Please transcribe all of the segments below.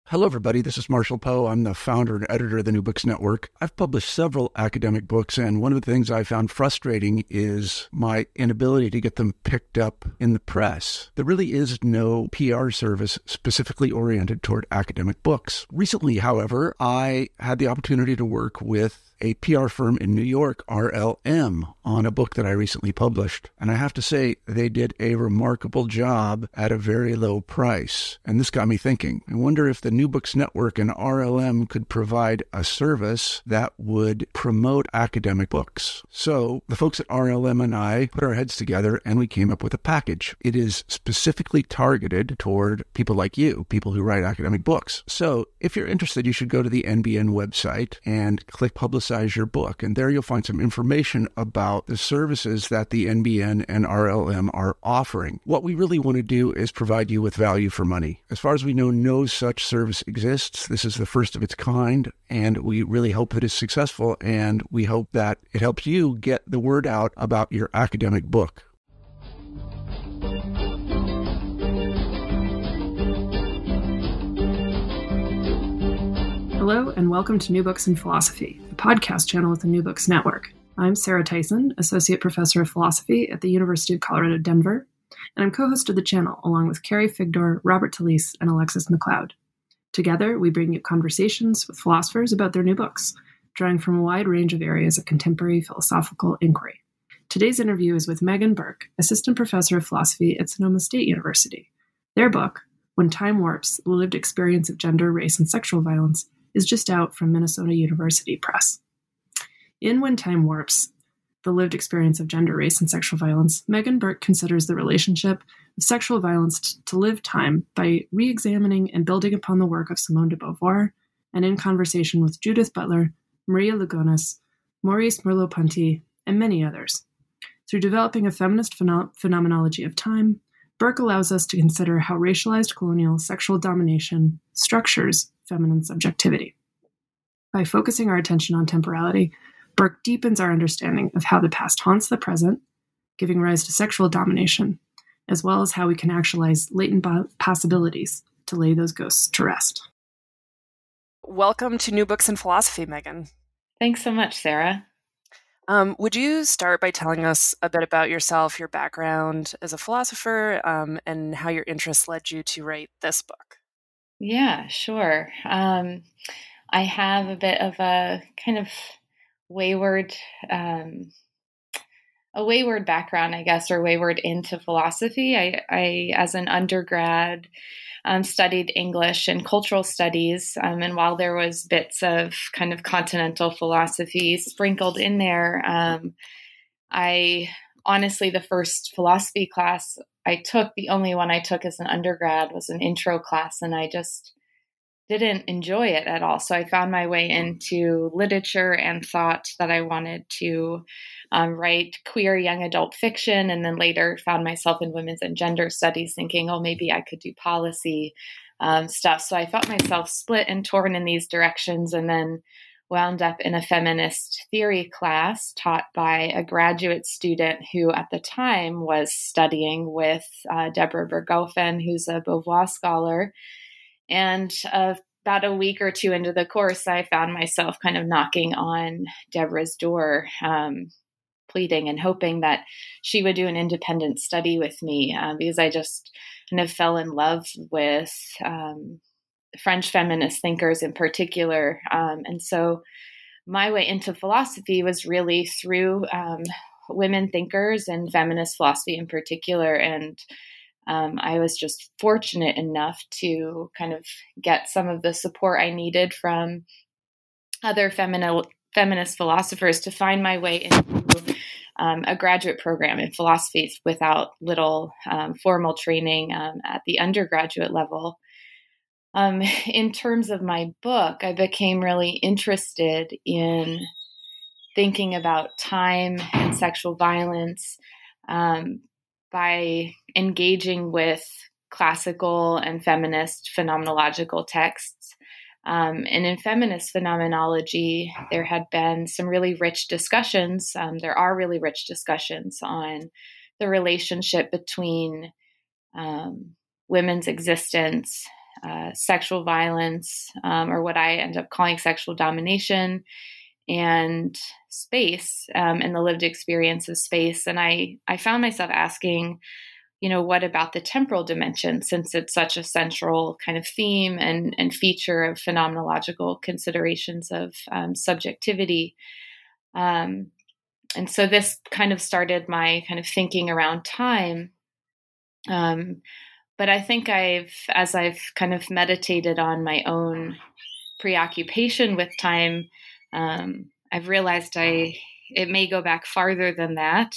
Hello, everybody. This is Marshall Poe. I'm the founder and editor of the New Books Network. I've published several academic books, and one of the things I found frustrating is my inability to get them picked up in the press. There really is no PR service specifically oriented toward academic books. Recently, however, I had the opportunity to work with a PR firm in New York, RLM, on a book that I recently published. And I have to say, they did a remarkable job at a very low price. And this got me thinking. I wonder if the New Books Network and RLM could provide a service that would promote academic books. So the folks at RLM and I put our heads together and we came up with a package. It is specifically targeted toward people like you, people who write academic books. So if you're interested, you should go to the NBN website and click Publicize Your Book. And there you'll find some information about the services that the NBN and RLM are offering. What we really want to do is provide you with value for money. As far as we know, no such service exists. This is the first of its kind, and we really hope that it's successful, and we hope that it helps you get the word out about your academic book. Hello, and welcome to New Books in Philosophy, the podcast channel at the New Books Network. I'm Sarah Tyson, Associate Professor of Philosophy at the University of Colorado, Denver, and I'm co-host of the channel along with Carrie Figdor, Robert Talisse, and Alexis McLeod. Together, we bring you conversations with philosophers about their new books, drawing from a wide range of areas of contemporary philosophical inquiry. Today's interview is with Megan Burke, Assistant Professor of Philosophy at Sonoma State University. Their book, When Time Warps, The Lived Experience of Gender, Race, and Sexual Violence, is just out from Minnesota University Press. In When Time Warps, The Lived Experience of Gender, Race, and Sexual Violence, Megan Burke considers the relationship of sexual violence to lived time by re-examining and building upon the work of Simone de Beauvoir, and in conversation with Judith Butler, Maria Lugones, Maurice Merleau-Ponty, and many others. Through developing a feminist phenomenology of time, Burke allows us to consider how racialized colonial sexual domination structures feminine subjectivity. By focusing our attention on temporality, Burke deepens our understanding of how the past haunts the present, giving rise to sexual domination, as well as how we can actualize latent possibilities to lay those ghosts to rest. Welcome to New Books in Philosophy, Megan. Thanks so much, Sarah. Would you start by telling us a bit about yourself, your background as a philosopher, and how your interests led you to write this book? Yeah, sure. I have a bit of a kind of wayward background, I guess, or wayward into philosophy. I as an undergrad, studied English and cultural studies, and while there was bits of kind of continental philosophy sprinkled in there, I honestly, the first philosophy class I took, the only one I took as an undergrad, was an intro class, and I just didn't enjoy it at all. So I found my way into literature and thought that I wanted to write queer young adult fiction, and then later found myself in women's and gender studies thinking, oh, maybe I could do policy stuff. So I felt myself split and torn in these directions, and then wound up in a feminist theory class taught by a graduate student who at the time was studying with Deborah Berghofen, who's a Beauvoir scholar. And about a week or two into the course, I found myself kind of knocking on Deborah's door, pleading and hoping that she would do an independent study with me, because I just kind of fell in love with French feminist thinkers in particular. And so my way into philosophy was really through women thinkers and feminist philosophy in particular. And I was just fortunate enough to kind of get some of the support I needed from other feminist philosophers to find my way into a graduate program in philosophy without little formal training at the undergraduate level. In terms of my book, I became really interested in thinking about time and sexual violence by engaging with classical and feminist phenomenological texts. And in feminist phenomenology, there had been some really rich discussions. There are really rich discussions on the relationship between women's existence sexual violence, or what I end up calling sexual domination, and space, and the lived experience of space. And I found myself asking, what about the temporal dimension, since it's such a central kind of theme and feature of phenomenological considerations of subjectivity. And so this kind of started my kind of thinking around time. But I think as I've kind of meditated on my own preoccupation with time, I've realized it may go back farther than that.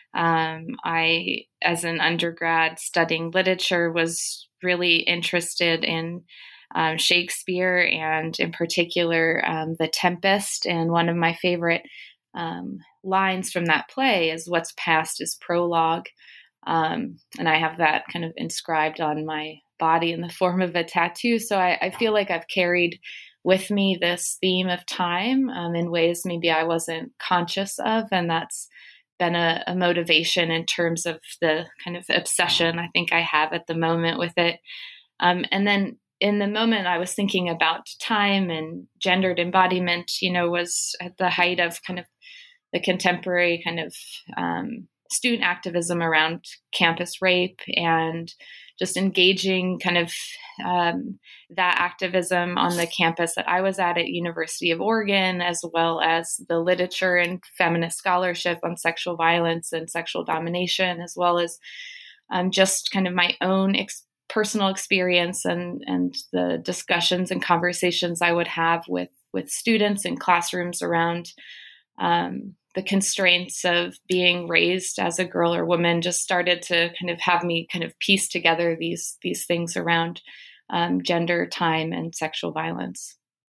I, as an undergrad studying literature, was really interested in Shakespeare, and in particular, The Tempest. And one of my favorite lines from that play is, "What's past is prologue." And I have that kind of inscribed on my body in the form of a tattoo. So I feel like I've carried with me this theme of time in ways maybe I wasn't conscious of. And that's been a motivation in terms of the kind of obsession I think I have at the moment with it. And then in the moment I was thinking about time and gendered embodiment, was at the height of kind of the contemporary kind of student activism around campus rape, and just engaging kind of that activism on the campus that I was at University of Oregon, as well as the literature and feminist scholarship on sexual violence and sexual domination, as well as just kind of my own personal experience and the discussions and conversations I would have with students in classrooms around the constraints of being raised as a girl or woman, just started to kind of have me kind of piece together these things around gender, time, and sexual violence.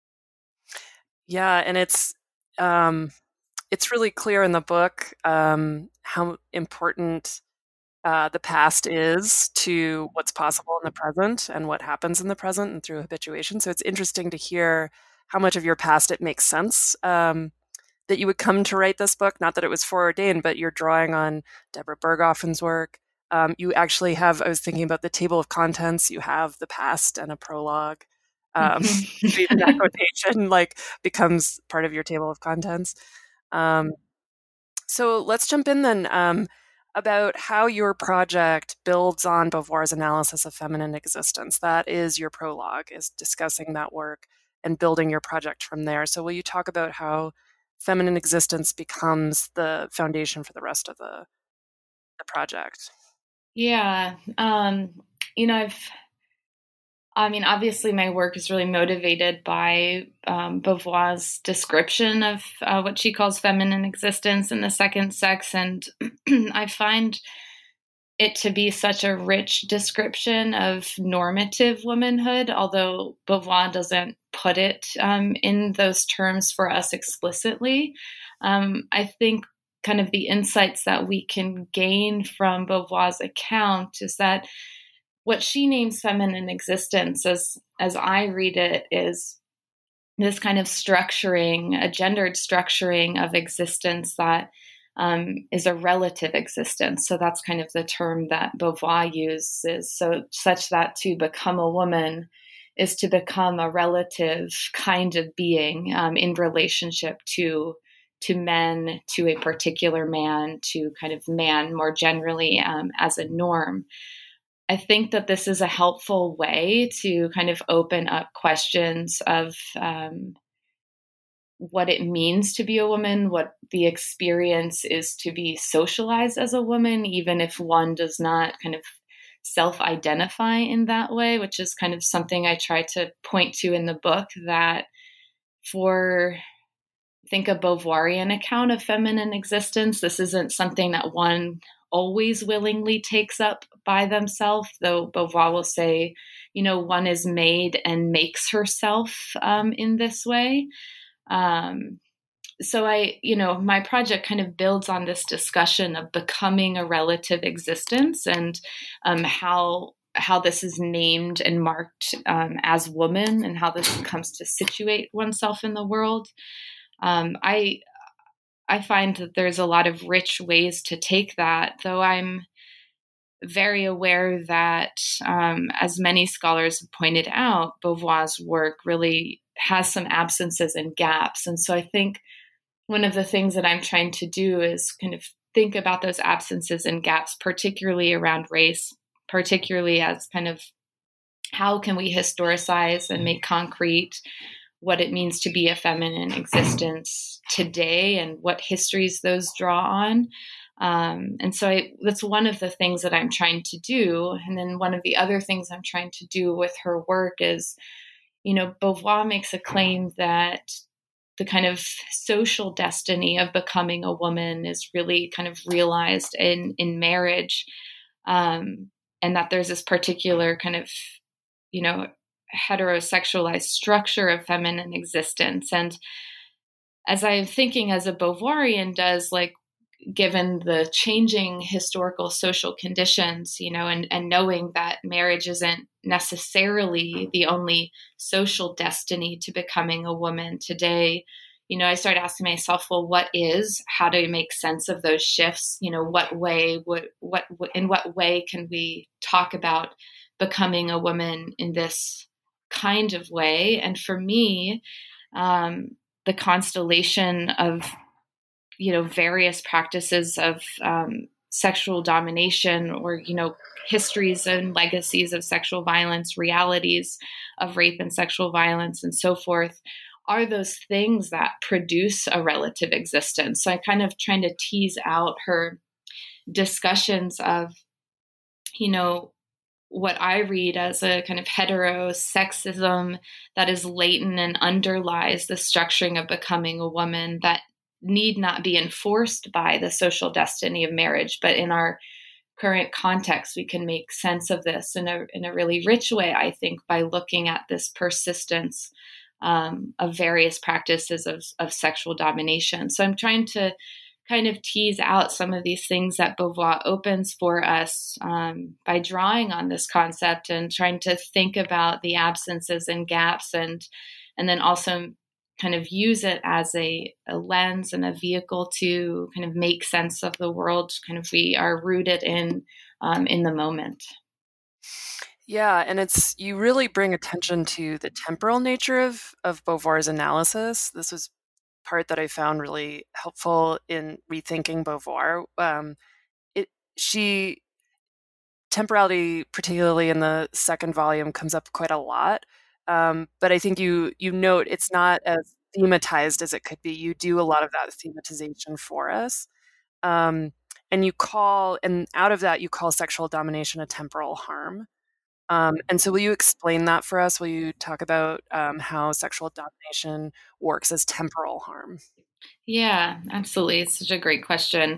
Yeah, and it's really clear in the book how important the past is to what's possible in the present and what happens in the present and through habituation. So it's interesting to hear how much of your past it makes sense that you would come to write this book. Not that it was foreordained, but you're drawing on Deborah Berghoffen's work. You actually have, I was thinking about the table of contents, you have the past and a prologue. Even that quotation becomes part of your table of contents. So let's jump in then about how your project builds on Beauvoir's analysis of feminine existence. That is your prologue, is discussing that work and building your project from there. So will you talk about how feminine existence becomes the foundation for the rest of the project? Yeah. Obviously my work is really motivated by Beauvoir's description of what she calls feminine existence in The Second Sex. And I find it to be such a rich description of normative womanhood, although Beauvoir doesn't put it in those terms for us explicitly. I think kind of the insights that we can gain from Beauvoir's account is that what she names feminine existence, as I read it, is this kind of structuring, a gendered structuring of existence that is a relative existence. So that's kind of the term that Beauvoir uses. So such that to become a woman is to become a relative kind of being in relationship to men, to a particular man, to kind of man more generally as a norm. I think that this is a helpful way to kind of open up questions of what it means to be a woman, what the experience is to be socialized as a woman, even if one does not kind of self-identify in that way, which is kind of something I try to point to in the book, that think a Beauvoirian account of feminine existence, this isn't something that one always willingly takes up by themselves, though Beauvoir will say, one is made and makes herself in this way. So my project kind of builds on this discussion of becoming a relative existence and how this is named and marked as woman, and how this comes to situate oneself in the world. I find that there's a lot of rich ways to take that, though I'm very aware that, as many scholars have pointed out, Beauvoir's work really has some absences and gaps. And so I think one of the things that I'm trying to do is kind of think about those absences and gaps, particularly around race, particularly as kind of how can we historicize and make concrete what it means to be a feminine existence today and what histories those draw on. And so that's one of the things that I'm trying to do. And then one of the other things I'm trying to do with her work is, Beauvoir makes a claim that the kind of social destiny of becoming a woman is really kind of realized in marriage. And that there's this particular kind of, heterosexualized structure of feminine existence. And as I'm thinking as a Beauvoirian does, like, given the changing historical social conditions, and knowing that marriage isn't necessarily the only social destiny to becoming a woman today, I started asking myself, well, what is? How do we make sense of those shifts? In what way can we talk about becoming a woman in this kind of way? And for me, the constellation of various practices of sexual domination, or histories and legacies of sexual violence, realities of rape and sexual violence, and so forth, are those things that produce a relative existence. So I kind of trying to tease out her discussions of what I read as a kind of heterosexism that is latent and underlies the structuring of becoming a woman that need not be enforced by the social destiny of marriage. But in our current context, we can make sense of this in a really rich way, I think, by looking at this persistence of various practices of sexual domination. So I'm trying to kind of tease out some of these things that Beauvoir opens for us by drawing on this concept and trying to think about the absences and gaps, and then also kind of use it as a lens and a vehicle to kind of make sense of the world kind of we are rooted in the moment. Yeah, and you really bring attention to the temporal nature of Beauvoir's analysis. This was part that I found really helpful in rethinking Beauvoir. Temporality, particularly in the second volume, comes up quite a lot. But I think you note it's not as thematized as it could be. You do a lot of that thematization for us. And out of that, you call sexual domination a temporal harm. And so will you explain that for us? Will you talk about how sexual domination works as temporal harm? Yeah, absolutely. It's such a great question.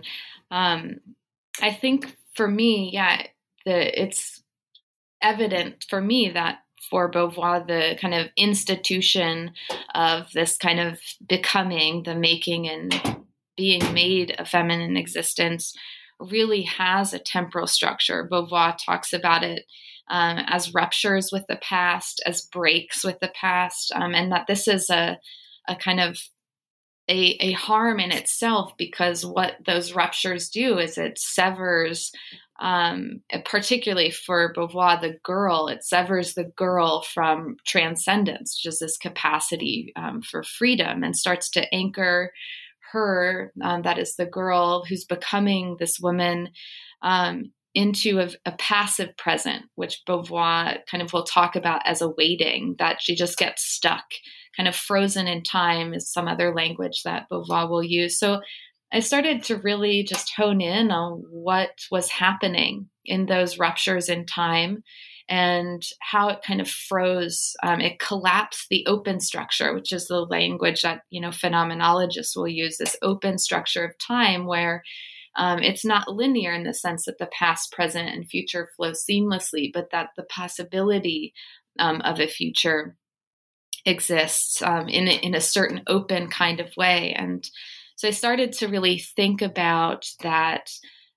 I think for me, it's evident for me that for Beauvoir, the kind of institution of this kind of becoming, the making and being made a feminine existence really has a temporal structure. Beauvoir talks about it as ruptures with the past, as breaks with the past, and that this is a kind of a harm in itself, because what those ruptures do is it severs, particularly for Beauvoir, the girl, it severs the girl from transcendence, which is this capacity for freedom, and starts to anchor her, that is the girl who's becoming this woman, into a passive present, which Beauvoir kind of will talk about as a waiting, that she just gets stuck, kind of frozen in time is some other language that Beauvoir will use. So I started to really just hone in on what was happening in those ruptures in time and how it kind of froze. It collapsed the open structure, which is the language that, phenomenologists will use, this open structure of time where it's not linear in the sense that the past, present, and future flow seamlessly, but that the possibility of a future exists in a certain open kind of way. And so I started to really think about that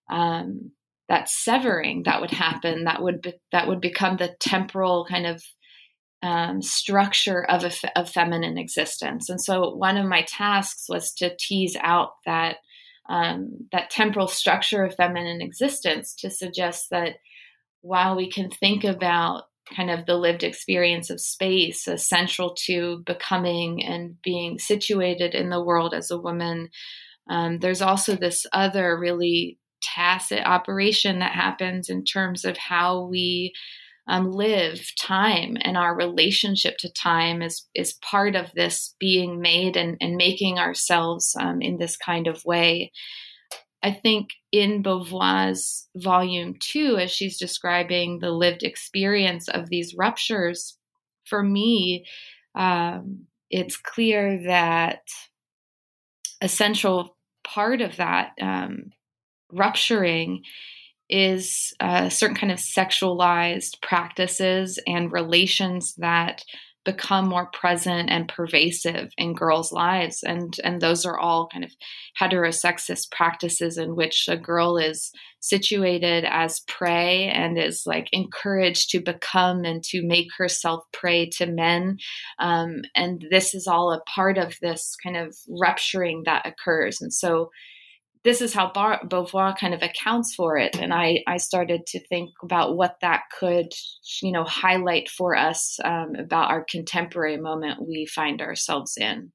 severing that would happen, that would become the temporal kind of structure of feminine existence. And so one of my tasks was to tease out that that temporal structure of feminine existence to suggest that while we can think about kind of the lived experience of space as central to becoming and being situated in the world as a woman, there's also this other really tacit operation that happens in terms of how we live time, and our relationship to time is part of this being made and making ourselves in this kind of way. I think in Beauvoir's volume 2, as she's describing the lived experience of these ruptures, for me, it's clear that a central part of that rupturing is certain kind of sexualized practices and relations that become more present and pervasive in girls' lives. And those are all kind of heterosexist practices in which a girl is situated as prey and is like encouraged to become and to make herself prey to men. And this is all a part of this kind of rupturing that occurs. And so this is how Beauvoir kind of accounts for it. And I started to think about what that could, highlight for us about our contemporary moment we find ourselves in.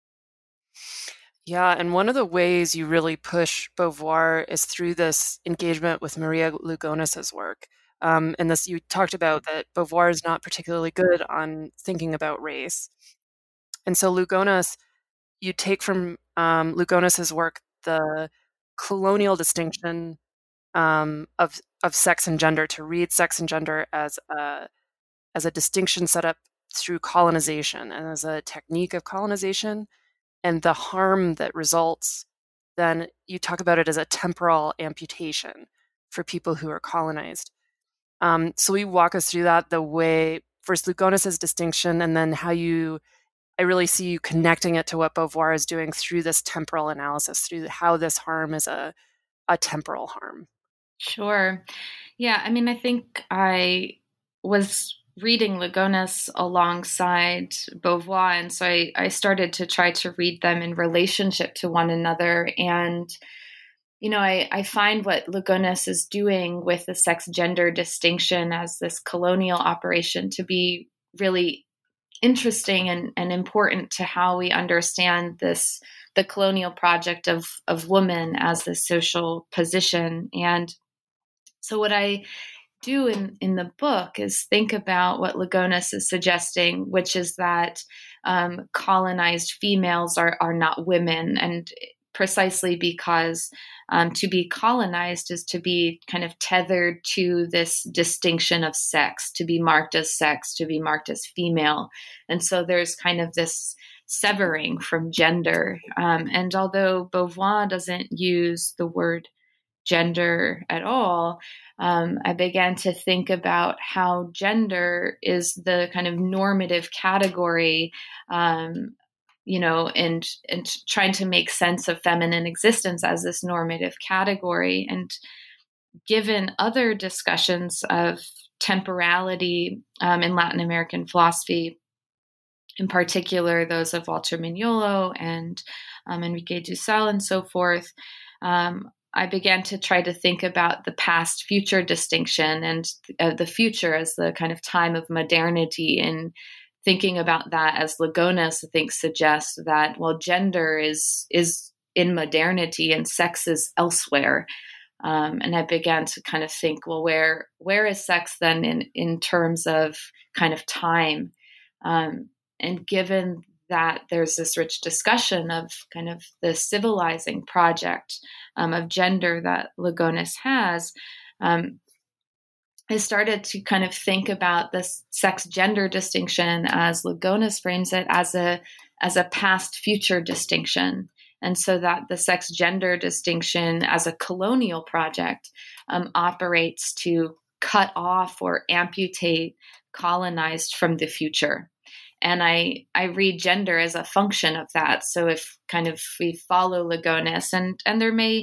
Yeah, and one of the ways you really push Beauvoir is through this engagement with Maria Lugones's work. And this, you talked about that Beauvoir is not particularly good on thinking about race. And so Lugones, you take from Lugones's work the colonial distinction of sex and gender, to read sex and gender as a distinction set up through colonization and as a technique of colonization, and the harm that results. Then you talk about it as a temporal amputation for people who are colonized. So we walk us through that, the way first Lugones's distinction, and then how I really see you connecting it to what Beauvoir is doing through this temporal analysis, through how this harm is a temporal harm. Sure. Yeah, I mean, I think I was reading Lugones alongside Beauvoir, and so I started to try to read them in relationship to one another. And, I find what Lugones is doing with the sex-gender distinction as this colonial operation to be really interesting and important to how we understand the colonial project of woman as the social position. And so what I do in the book is think about what Lugones is suggesting, which is that colonized females are not women, and precisely because to be colonized is to be kind of tethered to this distinction of sex, to be marked as sex, to be marked as female. And so there's kind of this severing from gender. And although Beauvoir doesn't use the word gender at all, I began to think about how gender is the kind of normative category, and trying to make sense of feminine existence as this normative category. And given other discussions of temporality in Latin American philosophy, in particular those of Walter Mignolo and Enrique Dussel and so forth, I began to try to think about the past-future distinction and the future as the kind of time of modernity, and thinking about that as Lugones, I think, suggests that, well, gender is in modernity and sex is elsewhere. And I began to kind of think, well, where is sex then in terms of kind of time? And given that there's this rich discussion of kind of the civilizing project of gender that Lugones has, I started to kind of think about this sex-gender distinction, as Lugones frames it, as a past-future distinction. And so that the sex-gender distinction as a colonial project operates to cut off or amputate colonized from the future. And I read gender as a function of that. So if kind of we follow Lugones, and there may,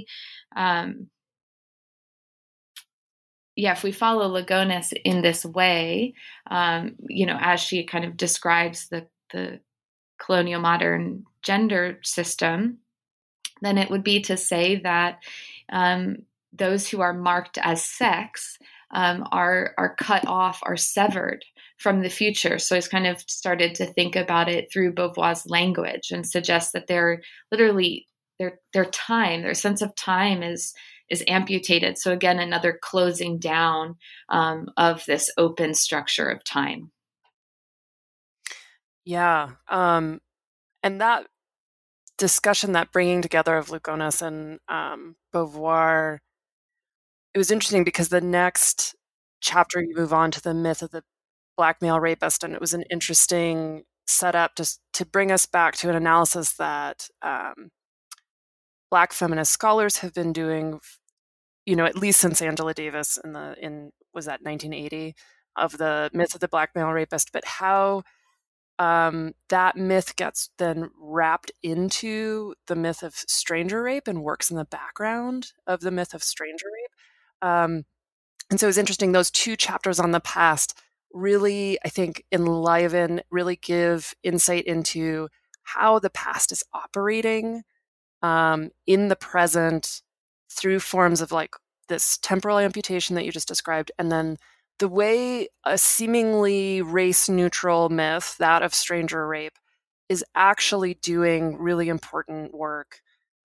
if we follow Lugones in this way, as she kind of describes the colonial modern gender system, then it would be to say that those who are marked as sex are cut off, are severed from the future. So I kind of started to think about it through Beauvoir's language and suggest that they're literally their time, their sense of time is amputated. So again, another closing down of this open structure of time. Yeah. And that discussion, that bringing together of Lugones and Beauvoir, it was interesting because the next chapter you move on to the myth of the Black male rapist, and it was an interesting setup to bring us back to an analysis that Black feminist scholars have been doing, at least since Angela Davis was that 1980, of the myth of the Black male rapist, but how that myth gets then wrapped into the myth of stranger rape and works in the background of the myth of stranger rape. And so it's interesting, those two chapters on the past really, I think, really give insight into how the past is operating in the present through forms of like this temporal amputation that you just described, and then the way a seemingly race-neutral myth, that of stranger rape, is actually doing really important work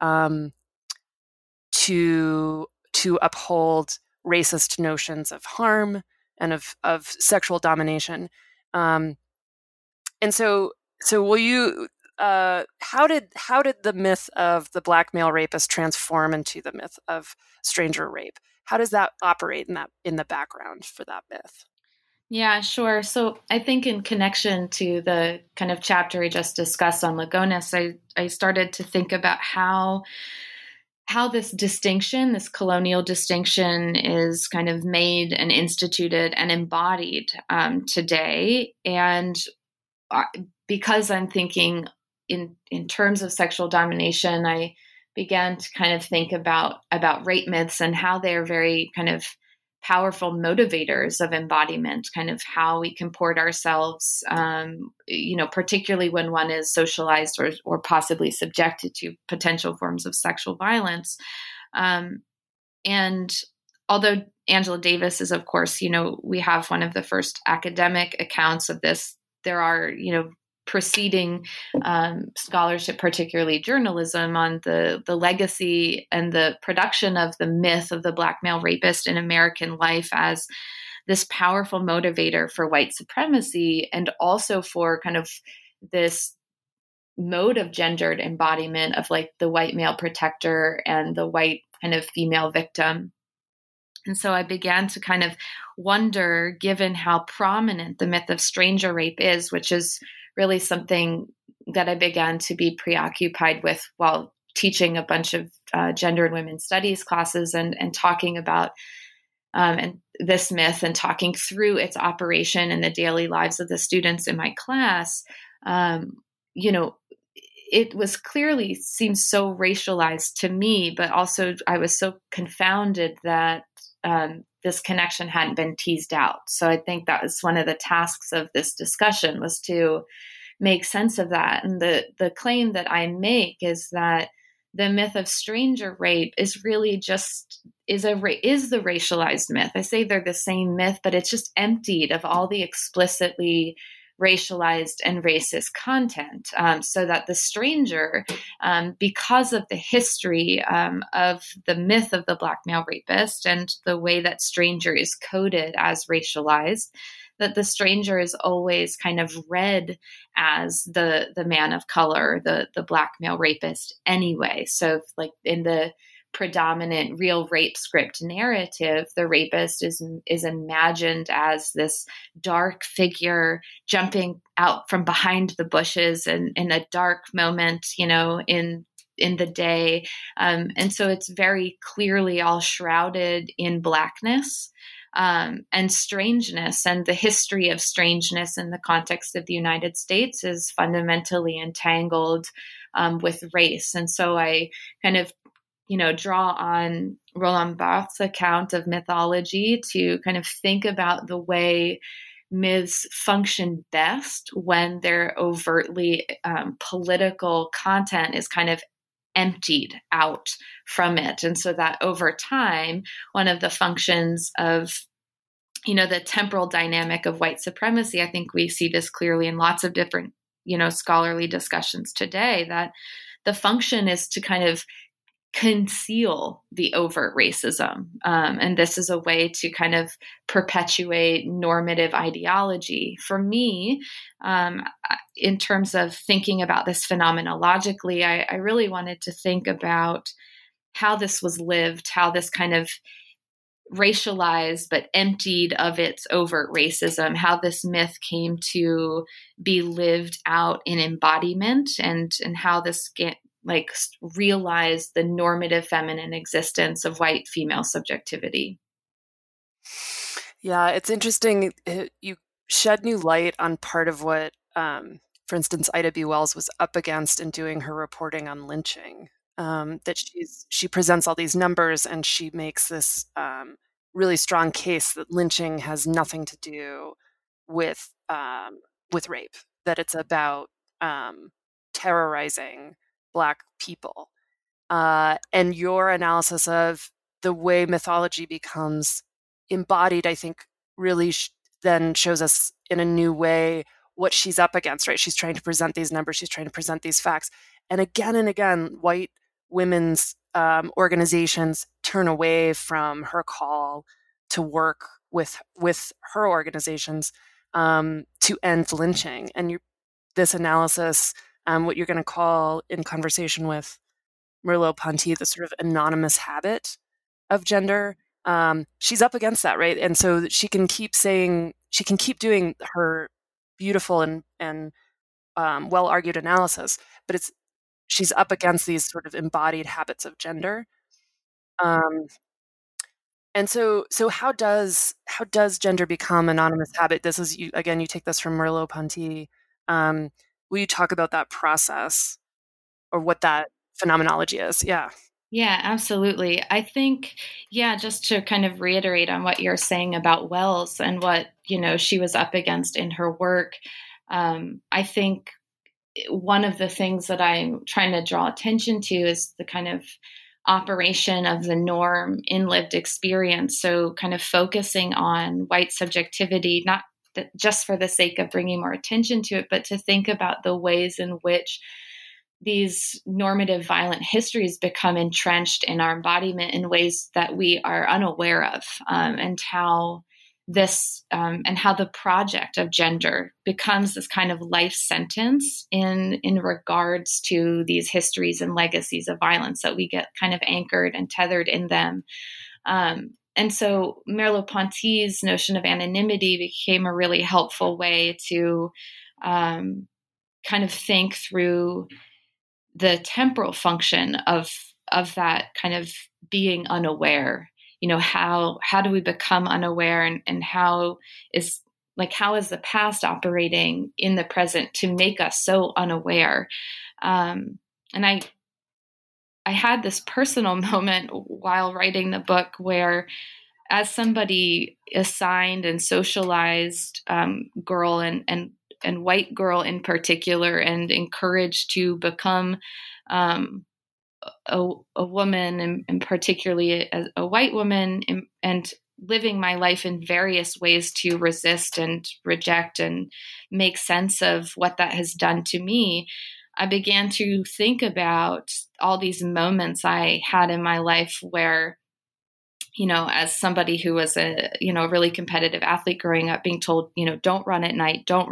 to uphold racist notions of harm and of sexual domination. And so will you? How did the myth of the Black male rapist transform into the myth of stranger rape? How does that operate in the background for that myth? Yeah, sure. So I think in connection to the kind of chapter we just discussed on Lugones, I started to think about how this distinction, this colonial distinction, is kind of made and instituted and embodied today. And because I'm thinking in terms of sexual domination, I began to kind of think about rape myths and how they're very kind of powerful motivators of embodiment, kind of how we comport ourselves, particularly when one is socialized or possibly subjected to potential forms of sexual violence. And although Angela Davis is, of course, we have one of the first academic accounts of this, there are, preceding scholarship, particularly journalism, on the legacy and the production of the myth of the Black male rapist in American life as this powerful motivator for white supremacy, and also for kind of this mode of gendered embodiment of like the white male protector and the white kind of female victim. And so I began to kind of wonder, given how prominent the myth of stranger rape is, which is really something that I began to be preoccupied with while teaching a bunch of gender and women's studies classes and talking about and this myth and talking through its operation in the daily lives of the students in my class. It was clearly seems so racialized to me, but also I was so confounded that this connection hadn't been teased out. So I think that was one of the tasks of this discussion, was to make sense of that. And the claim that I make is that the myth of stranger rape is really just is the racialized myth. I say they're the same myth, but it's just emptied of all the explicitly racialized and racist content, so that the stranger, because of the history of the myth of the Black male rapist and the way that stranger is coded as racialized, that the stranger is always kind of read as the man of color, the Black male rapist anyway. So like in the predominant real rape script narrative, the rapist is imagined as this dark figure jumping out from behind the bushes and in a dark moment, in the day. And so it's very clearly all shrouded in Blackness and strangeness, and the history of strangeness in the context of the United States is fundamentally entangled with race. And so I kind of draw on Roland Barthes' account of mythology to kind of think about the way myths function best when their overtly political content is kind of emptied out from it. And so that over time, one of the functions of the temporal dynamic of white supremacy, I think we see this clearly in lots of different, scholarly discussions today, that the function is to kind of conceal the overt racism. And this is a way to kind of perpetuate normative ideology. For me, in terms of thinking about this phenomenologically, I really wanted to think about how this was lived, how this kind of racialized but emptied of its overt racism, how this myth came to be lived out in embodiment, and how this realized the normative feminine existence of white female subjectivity. Yeah, it's interesting. You shed new light on part of what, for instance, Ida B. Wells was up against in doing her reporting on lynching. That she presents all these numbers, and she makes this really strong case that lynching has nothing to do with rape. That it's about terrorizing Black people. And your analysis of the way mythology becomes embodied, I think, really then shows us in a new way what she's up against, right? She's trying to present these numbers, she's trying to present these facts. And again, white women's organizations turn away from her call to work with her organizations to end lynching. And this analysis, what you're going to call in conversation with Merleau-Ponty, the sort of anonymous habit of gender, she's up against that, right? And so she can keep doing her beautiful and well-argued analysis, but she's up against these sort of embodied habits of gender. And so how does gender become anonymous habit? This is, you take this from Merleau-Ponty. Will you talk about that process or what that phenomenology is? Yeah. Yeah, absolutely. I think, just to kind of reiterate on what you're saying about Wells and what, she was up against in her work, I think one of the things that I'm trying to draw attention to is the kind of operation of the norm in lived experience. So kind of focusing on white subjectivity, not just for the sake of bringing more attention to it, but to think about the ways in which these normative violent histories become entrenched in our embodiment in ways that we are unaware of, and how the project of gender becomes this kind of life sentence in regards to these histories and legacies of violence, that we get kind of anchored and tethered in them. And so Merleau-Ponty's notion of anonymity became a really helpful way to kind of think through the temporal function of that kind of being unaware. How do we become unaware, and how is the past operating in the present to make us so unaware? And I had this personal moment while writing the book where, as somebody assigned and socialized girl and white girl in particular, and encouraged to become a woman, and particularly a white woman, and living my life in various ways to resist and reject and make sense of what that has done to me, I began to think about all these moments I had in my life where, as somebody who was a really competitive athlete growing up, being told, don't run at night, don't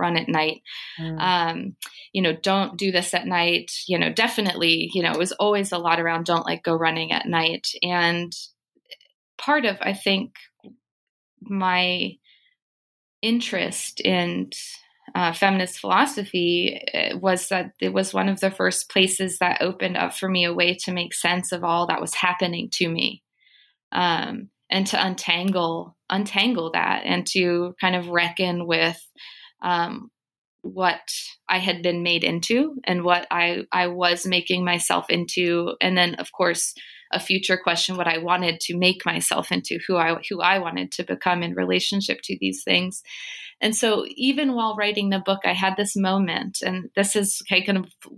do this at night, definitely, it was always a lot around don't go running at night. And part of, I think, my interest in feminist philosophy was that it was one of the first places that opened up for me a way to make sense of all that was happening to me. And to untangle that, and to kind of reckon with what I had been made into, and what I was making myself into, and then, of course, a future question, what I wanted to make myself into, who I wanted to become in relationship to these things. And so even while writing the book, I had this moment, and this is kind of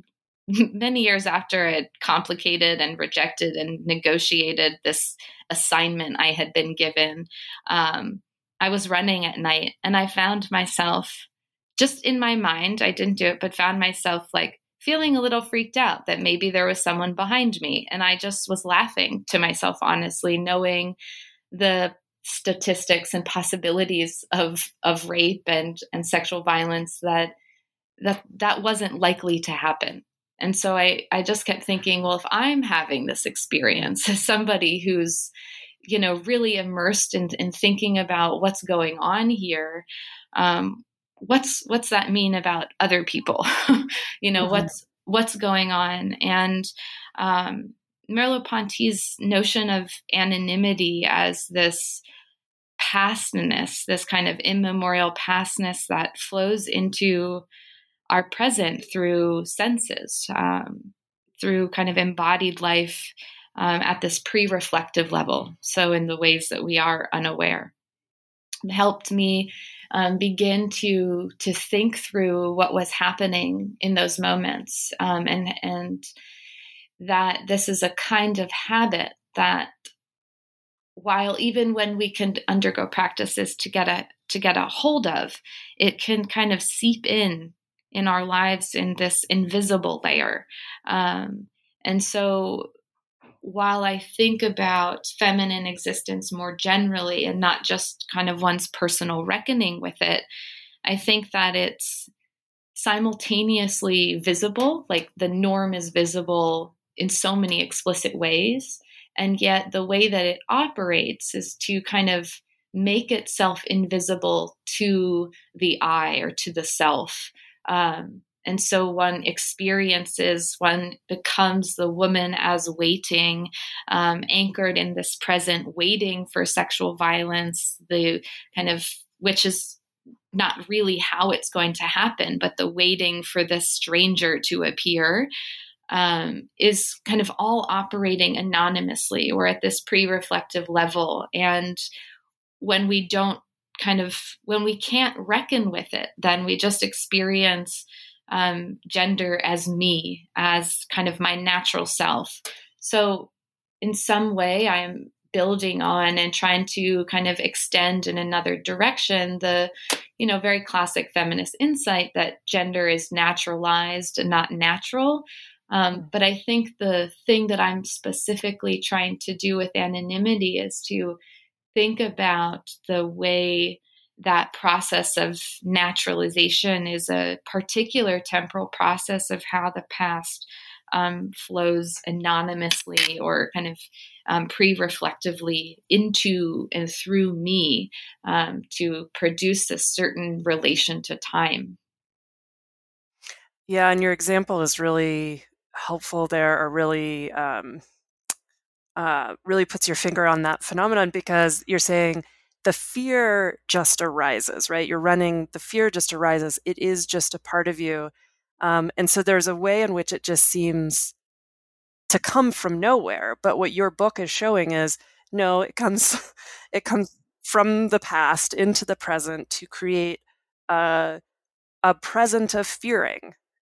many years after I had complicated and rejected and negotiated this assignment I had been given, I was running at night, and I found myself just in my mind, I didn't do it, but found myself like feeling a little freaked out that maybe there was someone behind me. And I just was laughing to myself, honestly, knowing the statistics and possibilities of rape and sexual violence that wasn't likely to happen. And so I just kept thinking, well, if I'm having this experience as somebody who's, really immersed in thinking about what's going on here, what's that mean about other people? Mm-hmm. What's going on? And Merleau-Ponty's notion of anonymity as this pastness, this kind of immemorial pastness that flows into our present through senses, through kind of embodied life at this pre-reflective level. So in the ways that we are unaware, it helped me begin to think through what was happening in those moments, and that this is a kind of habit that, while even when we can undergo practices to get a hold of, it can kind of seep in our lives in this invisible layer. And so while I think about feminine existence more generally and not just kind of one's personal reckoning with it, I think that it's simultaneously visible, like the norm is visible in so many explicit ways. And yet the way that it operates is to kind of make itself invisible to the eye or to the self. And so one becomes the woman as waiting, anchored in this present, waiting for sexual violence, which is not really how it's going to happen, but the waiting for this stranger to appear, is kind of all operating anonymously or at this pre-reflective level. And when we can't reckon with it, then we just experience gender as me, as kind of my natural self. So in some way, I'm building on and trying to kind of extend in another direction the, very classic feminist insight that gender is naturalized and not natural. But I think the thing that I'm specifically trying to do with anonymity is to think about the way that process of naturalization is a particular temporal process of how the past flows anonymously or kind of pre-reflectively into and through me to produce a certain relation to time. Yeah, and your example is really helpful there, or really really puts your finger on that phenomenon, because you're saying the fear just arises, right? You're running, the fear just arises. It is just a part of you. And so there's a way in which it just seems to come from nowhere. But what your book is showing is, no, it comes from the past into the present to create a present of fearing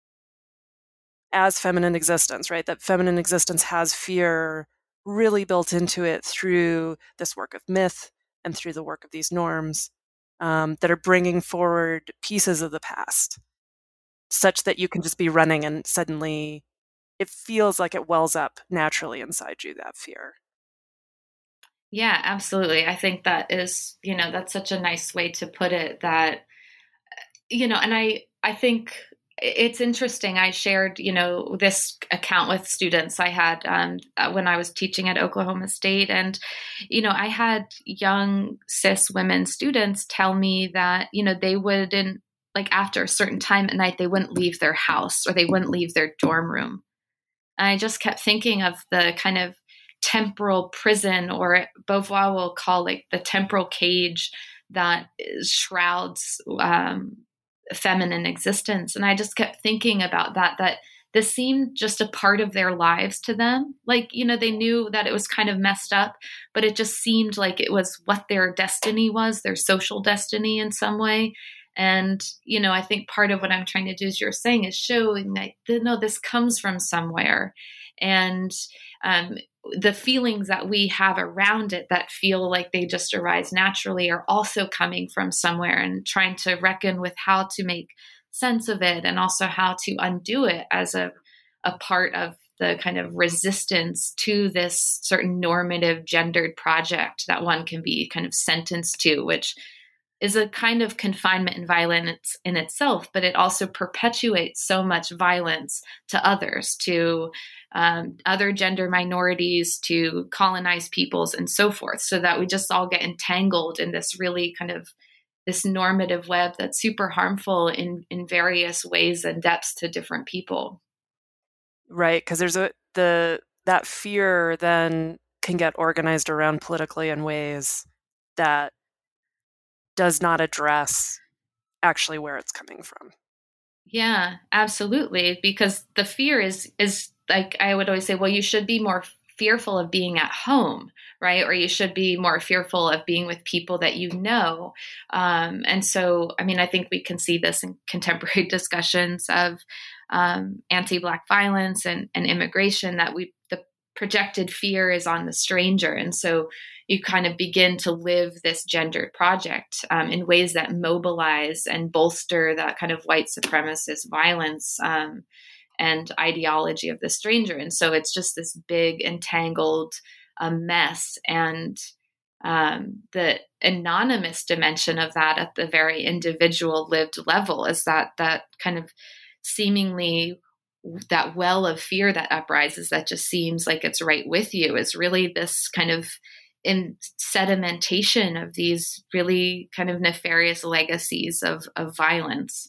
as feminine existence, right? That feminine existence has fear really built into it through this work of myth and through the work of these norms that are bringing forward pieces of the past, such that you can just be running and suddenly it feels like it wells up naturally inside you, that fear. Yeah, absolutely. I think that is, that's such a nice way to put it, that, and I think it's interesting. I shared, this account with students I had when I was teaching at Oklahoma State. And, I had young cis women students tell me that, they wouldn't, like after a certain time at night, they wouldn't leave their house or they wouldn't leave their dorm room. And I just kept thinking of the kind of temporal prison, or Beauvoir will call like the temporal cage that shrouds feminine existence. And I just kept thinking about that this seemed just a part of their lives to them. Like, they knew that it was kind of messed up, but it just seemed like it was what their destiny was, their social destiny in some way. And, I think part of what I'm trying to do, as you're saying, is showing that, no, this comes from somewhere. And the feelings that we have around it that feel like they just arise naturally are also coming from somewhere, and trying to reckon with how to make sense of it, and also how to undo it as a part of the kind of resistance to this certain normative gendered project that one can be kind of sentenced to, which is a kind of confinement and violence in itself, but it also perpetuates so much violence to others, to other gender minorities, to colonized peoples, and so forth, so that we just all get entangled in this really kind of this normative web that's super harmful in various ways and depths to different people. Right, because there's that fear then can get organized around politically in ways that does not address actually where it's coming from. Yeah, absolutely. Because the fear is like, I would always say, well, you should be more fearful of being at home, right? Or you should be more fearful of being with people that you know. And so, I mean, I think we can see this in contemporary discussions of anti-Black violence and immigration, that the projected fear is on the stranger. And so you kind of begin to live this gendered project in ways that mobilize and bolster that kind of white supremacist violence and ideology of the stranger. And so it's just this big entangled mess. And the anonymous dimension of that at the very individual lived level is that kind of seemingly that well of fear that uprises, that just seems like it's right with you, is really this kind of in sedimentation of these really kind of nefarious legacies of violence.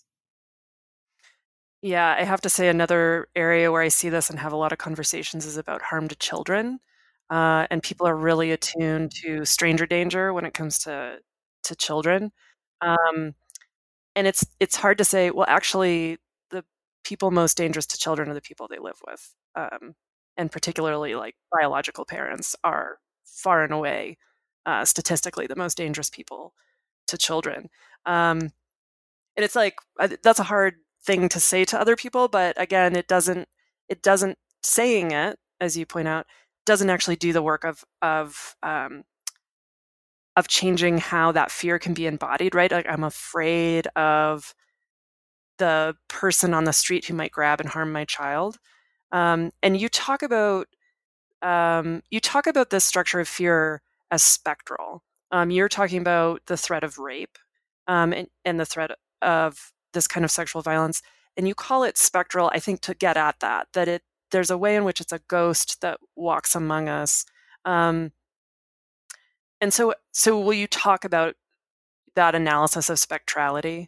Yeah, I have to say another area where I see this and have a lot of conversations is about harm to children. And people are really attuned to stranger danger when it comes to children. And it's hard to say, well, actually, the people most dangerous to children are the people they live with. And particularly like biological parents are far and away statistically the most dangerous people to children. And it's like, that's a hard thing to say to other people, but again, it doesn't saying it, as you point out, doesn't actually do the work of changing how that fear can be embodied, right? Like, I'm afraid of the person on the street who might grab and harm my child. And you talk about this structure of fear as spectral. You're talking about the threat of rape and the threat of this kind of sexual violence, and you call it spectral, I think, to get at that there's a way in which it's a ghost that walks among us. And so will you talk about that analysis of spectrality?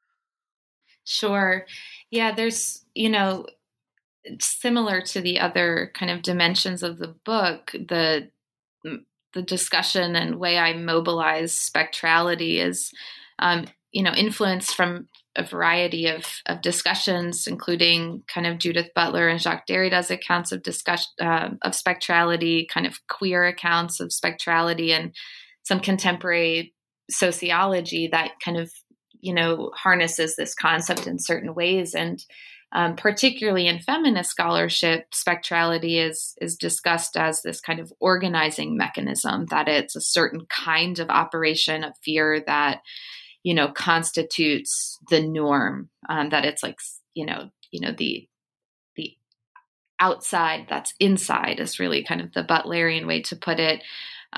Sure. Yeah, there's, similar to the other kind of dimensions of the book, the discussion and way I mobilize spectrality is, influenced from a variety of discussions, including kind of Judith Butler and Jacques Derrida's accounts of of spectrality, kind of queer accounts of spectrality, and some contemporary sociology that kind of, harnesses this concept in certain ways. And particularly in feminist scholarship, spectrality is discussed as this kind of organizing mechanism, that it's a certain kind of operation of fear that, constitutes the norm, that it's like, the outside that's inside is really kind of the Butlerian way to put it.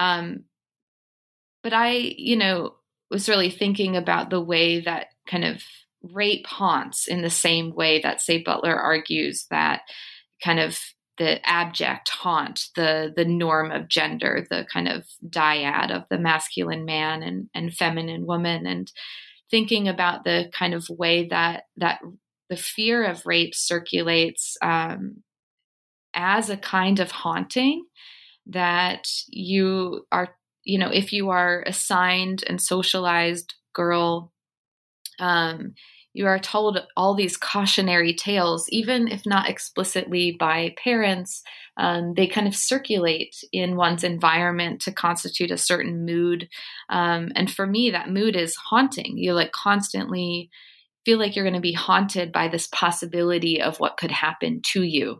But I, was really thinking about the way that kind of rape haunts in the same way that, say, Butler argues that kind of the abject haunt the norm of gender, the kind of dyad of the masculine man and feminine woman, and thinking about the kind of way that the fear of rape circulates as a kind of haunting, that you are, if you are assigned and socialized girl, you are told all these cautionary tales, even if not explicitly by parents. They kind of circulate in one's environment to constitute a certain mood. And for me, that mood is haunting. You like constantly feel like you're going to be haunted by this possibility of what could happen to you.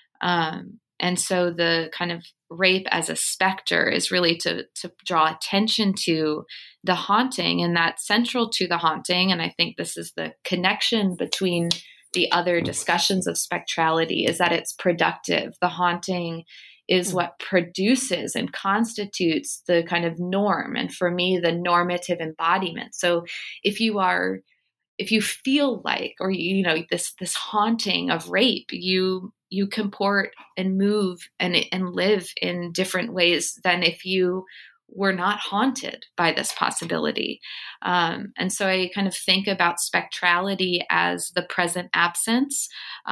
And so the kind of rape as a specter is really to draw attention to the haunting, and that's central to the haunting. And I think this is the connection between the other discussions of spectrality, is that it's productive. The haunting is what produces and constitutes the kind of norm. And for me, the normative embodiment. So if you feel like, or, this haunting of rape, you comport and move and live in different ways than if you were not haunted by this possibility. And so I kind of think about spectrality as the present absence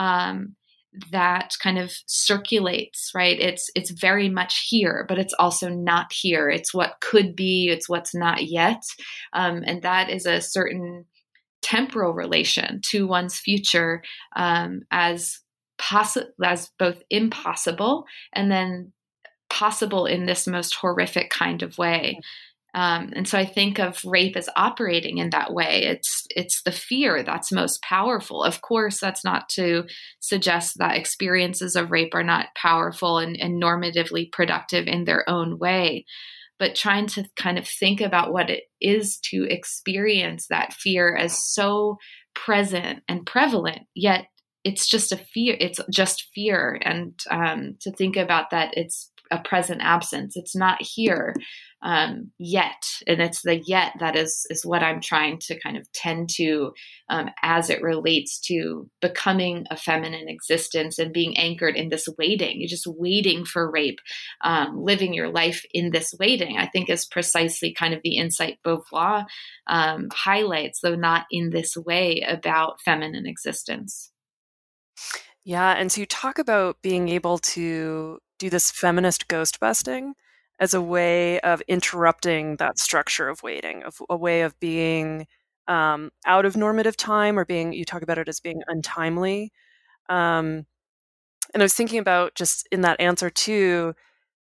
that kind of circulates, right? It's very much here, but it's also not here. It's what could be, it's what's not yet. And that is a certain temporal relation to one's future as both impossible and then possible in this most horrific kind of way. And so I think of rape as operating in that way. It's the fear that's most powerful. Of course, that's not to suggest that experiences of rape are not powerful and normatively productive in their own way, but trying to kind of think about what it is to experience that fear as so present and prevalent, yet it's just a fear. It's just fear. And to think about that, it's a present absence. It's not here yet. And it's the yet that is what I'm trying to kind of tend to as it relates to becoming a feminine existence and being anchored in this waiting. You're just waiting for rape, living your life in this waiting, I think is precisely kind of the insight Beauvoir highlights, though not in this way, about feminine existence. Yeah, and so you talk about being able to do this feminist ghost busting as a way of interrupting that structure of waiting, of a way of being out of normative time, or being, you talk about it as being untimely. And I was thinking about, just in that answer too,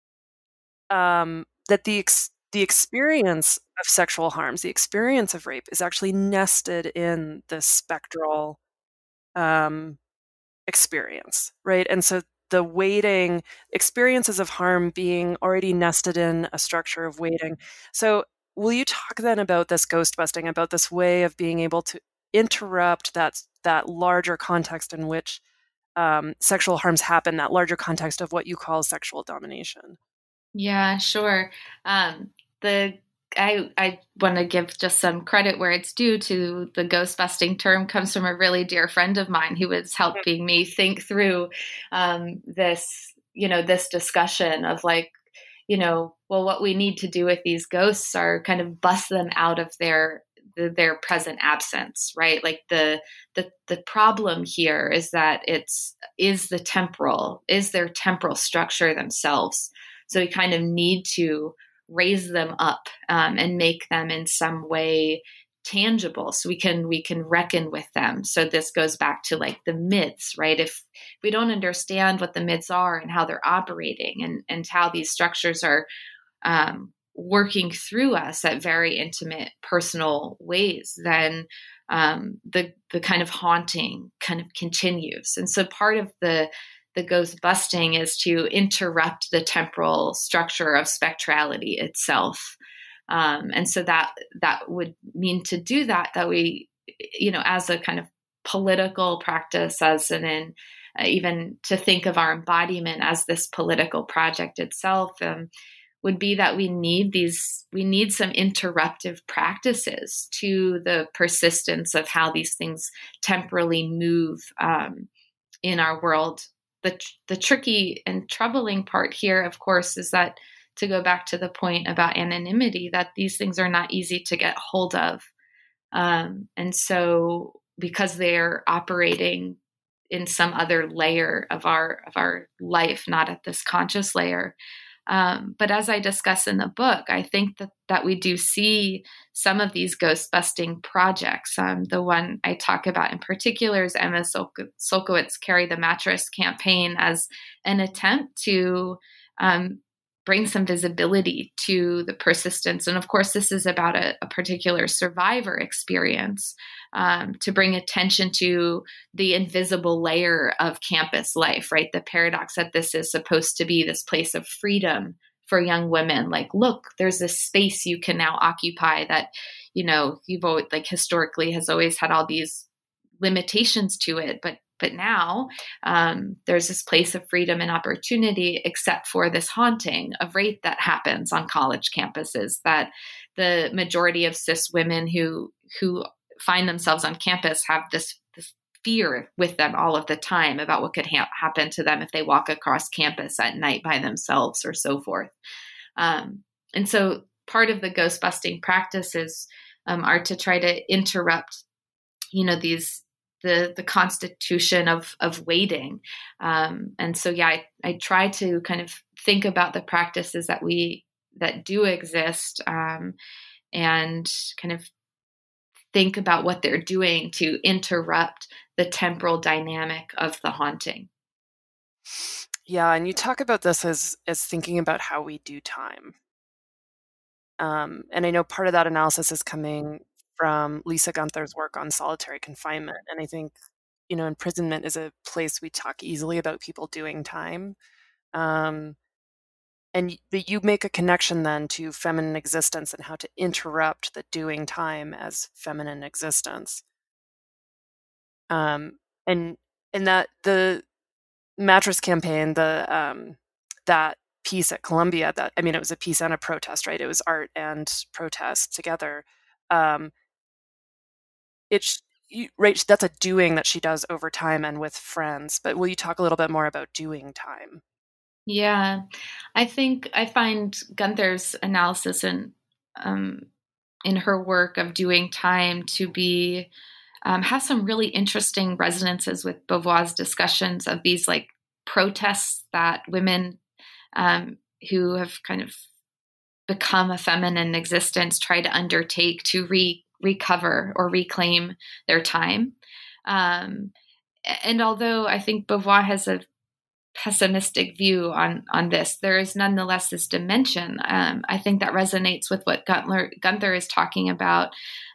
that the experience of sexual harms, the experience of rape, is actually nested in this spectral experience, right? And so the waiting experiences of harm being already nested in a structure of waiting. So will you talk then about this ghost busting, about this way of being able to interrupt that larger context in which sexual harms happen, that larger context of what you call sexual domination? Yeah, sure. I want to give just some credit where it's due to the ghost busting term comes from a really dear friend of mine who was helping me think through this discussion of what we need to do with these ghosts are kind of bust them out of their present absence, right? Like the problem here is that is their temporal structure themselves. So we kind of need to raise them up and make them in some way tangible, so we can reckon with them. So this goes back to like the myths, right? If we don't understand what the myths are and how they're operating and how these structures are working through us at very intimate, personal ways, then the kind of haunting kind of continues. And so part of the ghost busting is to interrupt the temporal structure of spectrality itself. And so that would mean to do that we, as a kind of political practice, even to think of our embodiment as this political project itself, would be that we need some interruptive practices to the persistence of how these things temporally move in our world. The tricky and troubling part here, of course, is that, to go back to the point about anonymity, that these things are not easy to get hold of. And so because they're operating in some other layer of our life, not at this conscious layer, But as I discuss in the book, I think that we do see some of these ghost-busting projects. The one I talk about in particular is Emma Sulkowicz' Carry the Mattress campaign as an attempt to bring some visibility to the persistence. And of course, this is about a particular survivor experience, to bring attention to the invisible layer of campus life, right? The paradox that this is supposed to be this place of freedom for young women. Like, look, there's this space you can now occupy that, you've always, like, historically has always had all these limitations to it, but now there's this place of freedom and opportunity, except for this haunting of rape that happens on college campuses, that the majority of cis women who find themselves on campus have this fear with them all of the time about what could happen to them if they walk across campus at night by themselves or so forth. And so part of the ghost busting practices are to try to interrupt, the constitution of waiting. And so, I try to kind of think about the practices that do exist, and kind of think about what they're doing to interrupt the temporal dynamic of the haunting. Yeah, and you talk about this as thinking about how we do time. And I know part of that analysis is coming from Lisa Gunther's work on solitary confinement. And I think, imprisonment is a place we talk easily about people doing time. And you make a connection then to feminine existence and how to interrupt the doing time as feminine existence. And that the mattress campaign, that piece at Columbia, it was a piece and a protest, right? It was art and protest together. That's a doing that she does over time and with friends. But will you talk a little bit more about doing time? Yeah, I think I find Gunther's analysis in her work of doing time to be has some really interesting resonances with Beauvoir's discussions of these like protests that women who have kind of become a feminine existence try to undertake to recover or reclaim their time. And although I think Beauvoir has a pessimistic view on this, there is nonetheless this dimension. I think that resonates with what Gunther is talking about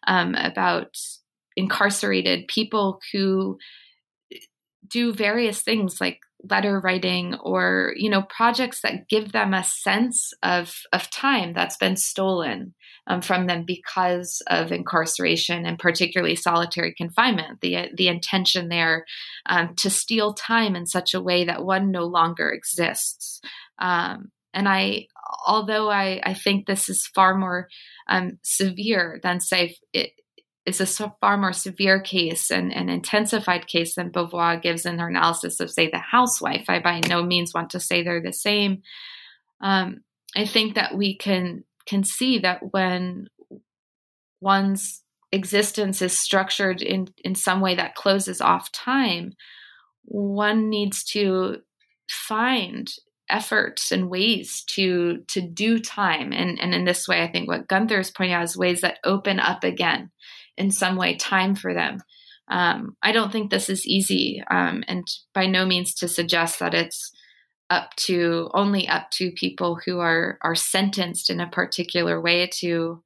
incarcerated people who do various things like letter writing or, projects that give them a sense of time that's been stolen from them because of incarceration and particularly solitary confinement. The intention there to steal time in such a way that one no longer exists. And although I think this is far more severe than, say, it is a far more severe case and an intensified case than Beauvoir gives in her analysis of, say, the housewife. I by no means want to say they're the same. I think that we can see that when one's existence is structured in some way that closes off time, one needs to find efforts and ways to do time. And in this way, I think what Gunther is pointing out is ways that open up again in some way time for them. I don't think this is easy, and by no means to suggest that it's only up to people who are sentenced in a particular way to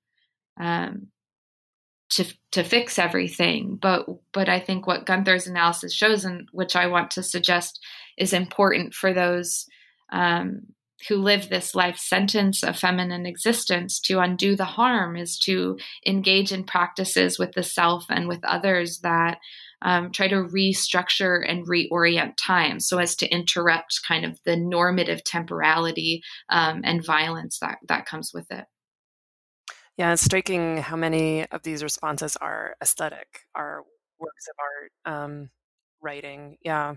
fix everything. But I think what Gunther's analysis shows, and which I want to suggest is important for those who live this life sentence of feminine existence, to undo the harm is to engage in practices with the self and with others that try to restructure and reorient time so as to interrupt kind of the normative temporality and violence that comes with it. Yeah, it's striking how many of these responses are aesthetic, are works of art, writing. Yeah.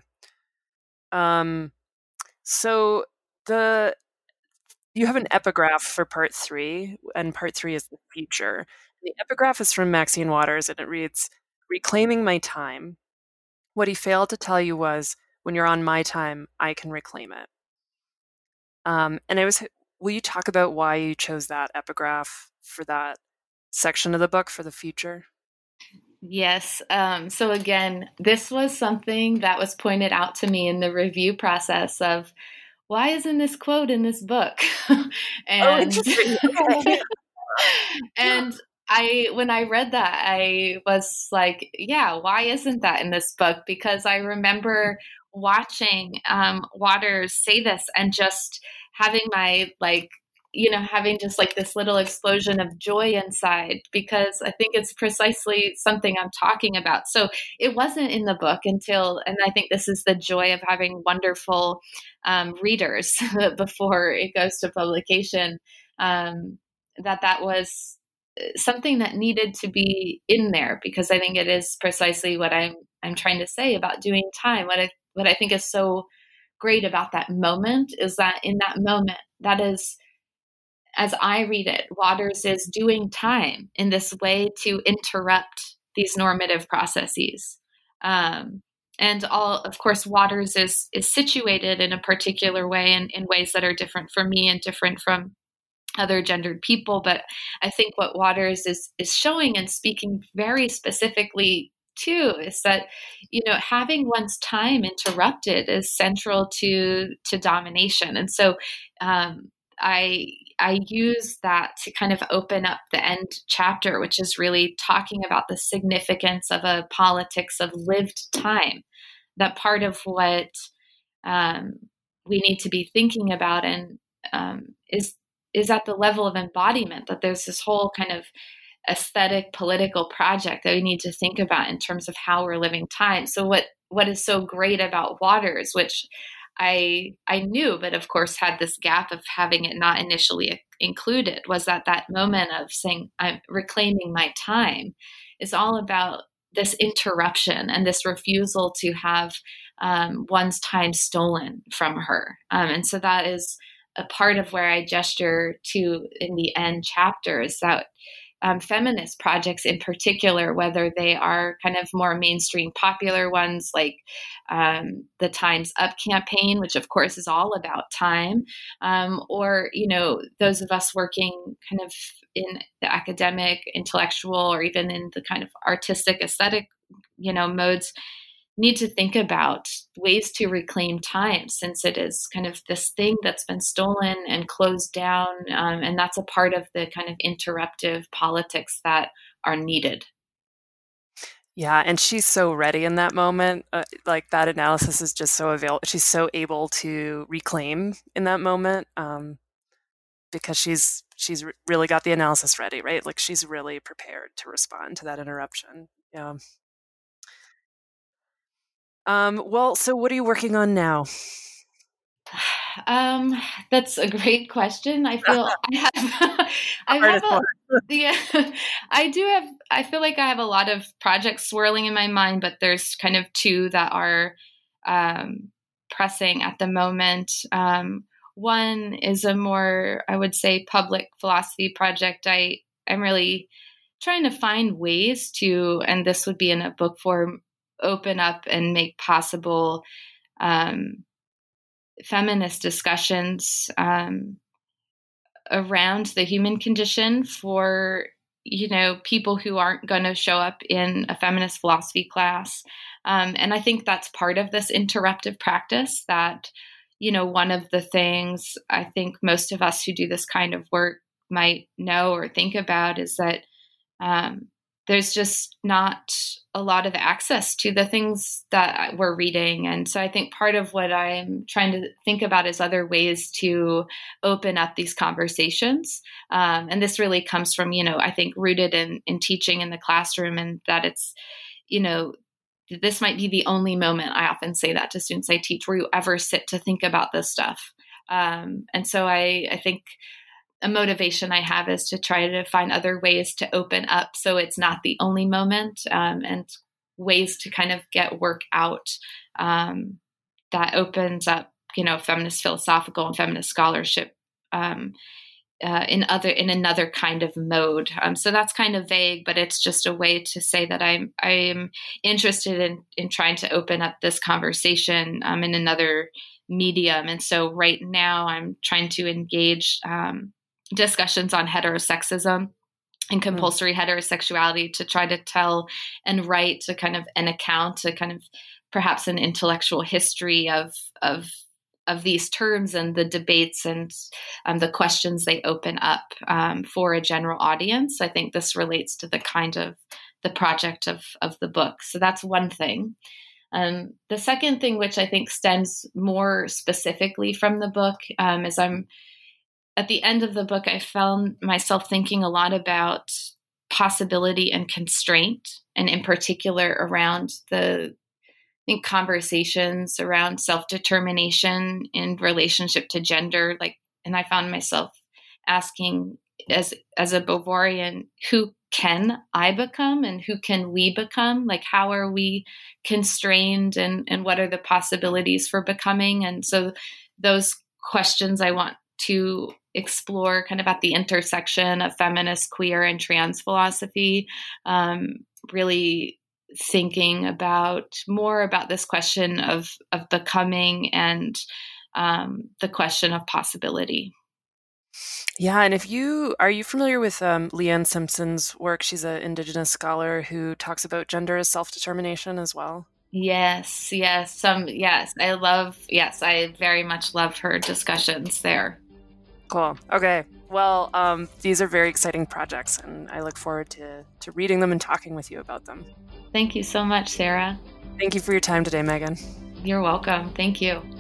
So you have an epigraph for part 3, and part 3 is the future. The epigraph is from Maxine Waters, and it reads, "Reclaiming my time. What he failed to tell you was, when you're on my time, I can reclaim it." And will you talk about why you chose that epigraph for that section of the book for the future? Yes. So again, this was something that was pointed out to me in the review process of, why isn't this quote in this book? Interesting. Okay. And when I read that, I was like, yeah, why isn't that in this book? Because I remember watching Waters say this and just having having just like this little explosion of joy inside, because I think it's precisely something I'm talking about. So it wasn't in the book and I think this is the joy of having wonderful readers before it goes to publication, that was something that needed to be in there, because I think it is precisely what I'm trying to say about doing time. What I think is so great about that moment is that in that moment, that is, as I read it, Waters is doing time in this way to interrupt these normative processes. And of course, Waters is situated in a particular way, and in ways that are different for me and different from other gendered people. But I think what Waters is showing and speaking very specifically to is that, having one's time interrupted is central to domination. And so I use that to kind of open up the end chapter, which is really talking about the significance of a politics of lived time. That part of what we need to be thinking about and is at the level of embodiment, that there's this whole kind of aesthetic political project that we need to think about in terms of how we're living time. So what is so great about Waters, which I knew, but of course had this gap of having it not initially included, was that moment of saying, I'm reclaiming my time, is all about this interruption and this refusal to have one's time stolen from her. And so that is a part of where I gesture to in the end chapters, that feminist projects in particular, whether they are kind of more mainstream popular ones like the Time's Up campaign, which of course is all about time, or, those of us working kind of in the academic, intellectual, or even in the kind of artistic aesthetic, modes, need to think about ways to reclaim time, since it is kind of this thing that's been stolen and closed down. And that's a part of the kind of interruptive politics that are needed. Yeah, and she's so ready in that moment. Like that analysis is just so available. She's so able to reclaim in that moment because she's really got the analysis ready, right? Like she's really prepared to respond to that interruption. Yeah. Well, so what are you working on now? That's a great question. I feel I feel like I have a lot of projects swirling in my mind, but there's kind of two that are pressing at the moment. One is a more, I would say, public philosophy project. I'm really trying to find ways to, and this would be in a book form, open up and make possible feminist discussions around the human condition for, people who aren't going to show up in a feminist philosophy class. And I think that's part of this interruptive practice that, one of the things I think most of us who do this kind of work might know or think about is that there's just not a lot of access to the things that we're reading. And so I think part of what I'm trying to think about is other ways to open up these conversations. And this really comes from, I think rooted in teaching in the classroom, and that it's, this might be the only moment, I often say that to students I teach, where you ever sit to think about this stuff. And so I think a motivation I have is to try to find other ways to open up so it's not the only moment, and ways to kind of get work out that opens up, feminist philosophical and feminist scholarship in another kind of mode. So that's kind of vague, but it's just a way to say that I am interested in trying to open up this conversation in another medium. And so right now I'm trying to engage discussions on heterosexism and compulsory heterosexuality to try to tell and write a kind of an account, a kind of perhaps an intellectual history of these terms and the debates and the questions they open up for a general audience. I think this relates to the kind of the project of the book. So that's one thing. The second thing, which I think stems more specifically from the book, is at the end of the book, I found myself thinking a lot about possibility and constraint, and in particular around conversations around self-determination in relationship to gender. And I found myself asking, as a Beauvoirian, who can I become and who can we become? How are we constrained, and what are the possibilities for becoming? And so those questions I want to explore kind of at the intersection of feminist, queer, and trans philosophy, really thinking more about this question of becoming and the question of possibility. Yeah, and are you familiar with Leanne Simpson's work? She's an Indigenous scholar who talks about gender as self-determination as well. Yes. I very much loved her discussions there. Cool. Okay. Well, these are very exciting projects, and I look forward to reading them and talking with you about them. Thank you so much, Sarah. Thank you for your time today, Megan. You're welcome. Thank you.